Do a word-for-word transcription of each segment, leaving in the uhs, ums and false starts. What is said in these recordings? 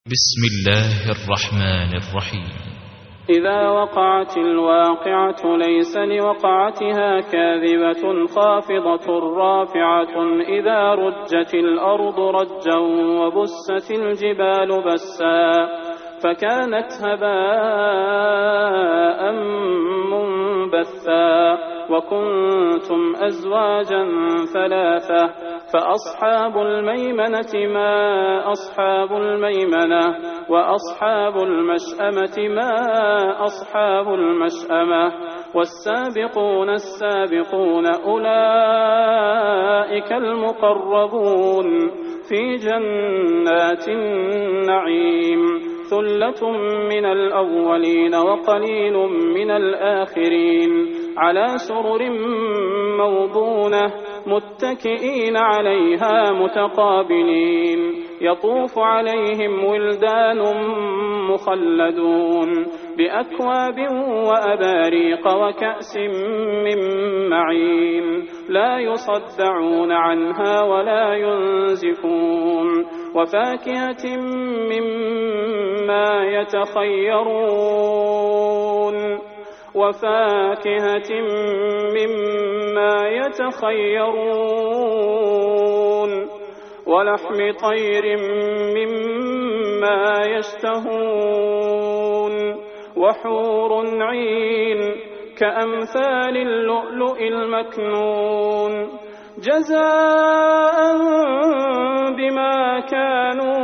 بسم الله الرحمن الرحيم. إذا وقعت الواقعة ليس لوقعتها كاذبة خافضة رافعة إذا رجت الأرض رجا وبست الجبال بسا فكانت هباء منبثا وكنتم أزواجا ثلاثة فأصحاب الميمنة ما أصحاب الميمنة وأصحاب المشأمة ما أصحاب المشأمة والسابقون السابقون أولئك المقربون في جنات النعيم ثلة من الأولين وقليل من الآخرين على سرر موضونة متكئين عليها متقابلين يطوف عليهم ولدان مخلدون بأكواب وأباريق وكأس من معين لا يصدعون عنها ولا ينزفون وفاكهة مما يتخيرون وفاكهة مما يتخيرون ولحم طير مما يشتهون وحور عين كأمثال اللؤلؤ المكنون جزاء بما كانوا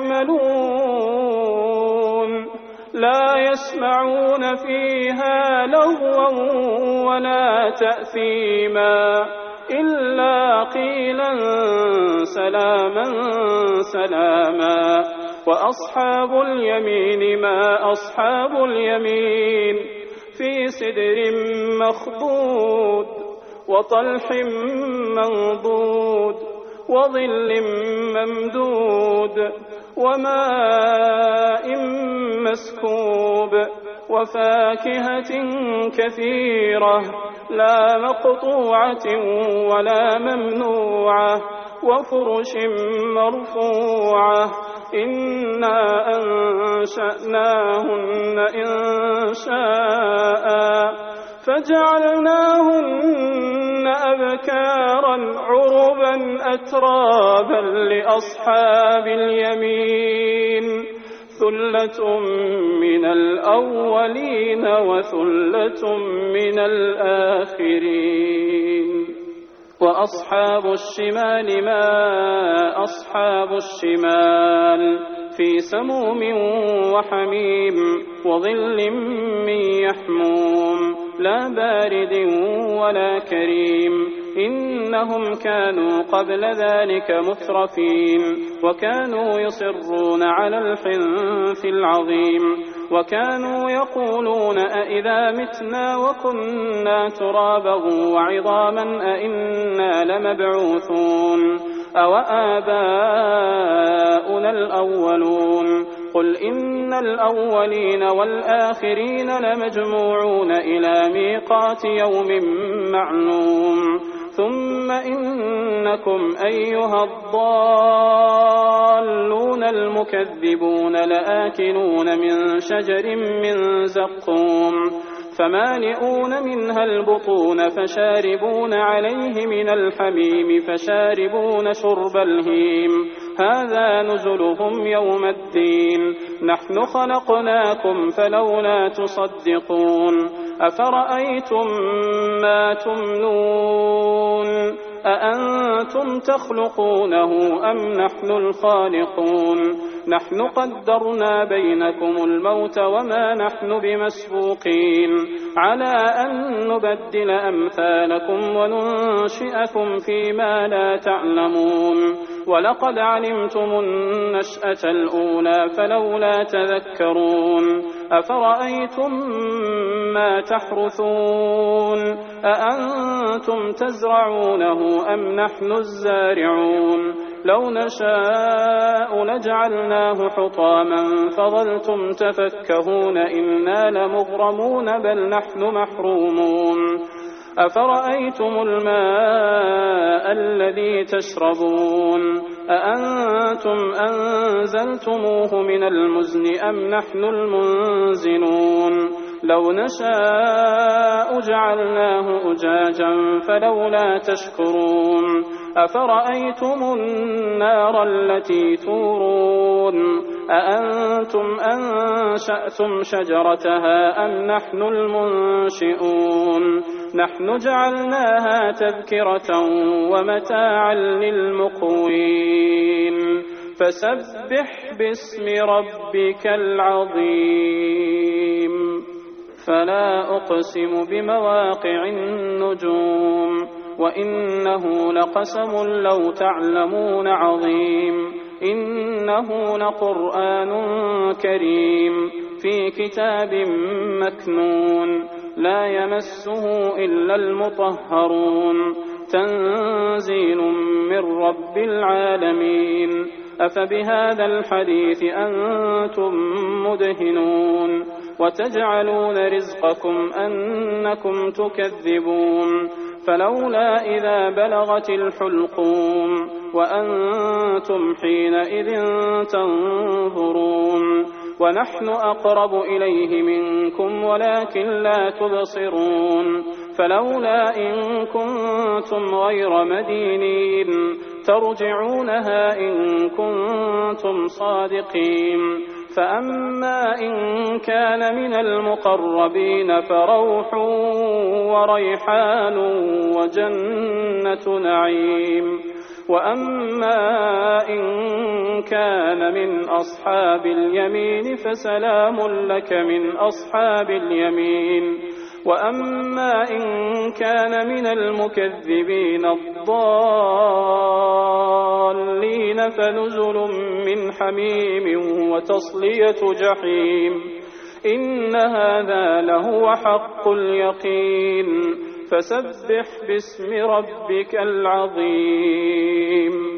يعملون لا يسمعون فيها لغوا ولا تأثيما إلا قيلا سلاما سلاما وأصحاب اليمين ما أصحاب اليمين في سدر مخضود وطلح منضود وظل ممدود وماء مسكوب وفاكهة كثيرة لا مقطوعة ولا ممنوعة وفرش مرفوعة إنا أنشأناهن إنشاء فجعلناهن أبكارا عربا أترابا لأصحاب اليمين ثلة من الأولين وثلة من الآخرين وأصحاب الشمال ما أصحاب الشمال في سموم وحميم وظل من يحموم لا بارد ولا كريم إنهم كانوا قبل ذلك مترفين وكانوا يصرون على الحنث العظيم وكانوا يقولون أئذا متنا وكنا ترابا وعظاما أئنا لمبعوثون أوآباؤنا الأولون قل إن الأولين والآخرين لمجموعون إلى ميقات يوم معلوم ثم إنكم أيها الضالون المكذبون لآكلون من شجر من زقوم فمالئون منها البطون فشاربون عليه من الحميم فشاربون شرب الهيم هذا نزلهم يوم الدين نحن خلقناكم فلولا تصدقون أفرأيتم ما تمنون أأنتم تخلقونه أم نحن الخالقون نحن قدرنا بينكم الموت وما نحن بمسبوقين على أن نبدل أمثالكم وننشئكم فيما لا تعلمون ولقد علمتم النشأة الأولى فلولا تذكرون أفرأيتم ما تحرثون أأنتم تزرعونه أم نحن الزارعون لو نشاء لجعلناه حطاما فظلتم تفكهون إنا لمغرمون بل نحن محرومون أفرأيتم الماء الذي تشربون أأنتم أنزلتموه من المزن أم نحن المنزلون لو نشاء جعلناه أجاجا فلولا تشكرون أفرأيتم النار التي تورون أأنتم أنشأتم شجرتها أم نحن المنشئون نحن جعلناها تذكرة ومتاعا للمقوين فسبح باسم ربك العظيم فلا أقسم بمواقع النجوم وإنه لقسم لو تعلمون عظيم إنه لقرآن كريم في كتاب مكنون لا يمسه إلا المطهرون تنزيل من رب العالمين أفبهذا الحديث أنتم مدهنون وتجعلون رزقكم أنكم تكذبون فلولا إذا بلغت الحلقوم وأنتم حينئذ تنظرون ونحن أقرب إليه منكم ولكن لا تبصرون فلولا إن كنتم غير مدينين ترجعونها إن كنتم صادقين فأما إن كان من المقربين فروح وريحان وجنة نعيم وأما إن كان من أصحاب اليمين فسلام لك من أصحاب اليمين وأما إن كان من المكذبين الضالين فنزل من حميم وتصلية جحيم إن هذا لهو حق اليقين فسبح باسم ربك العظيم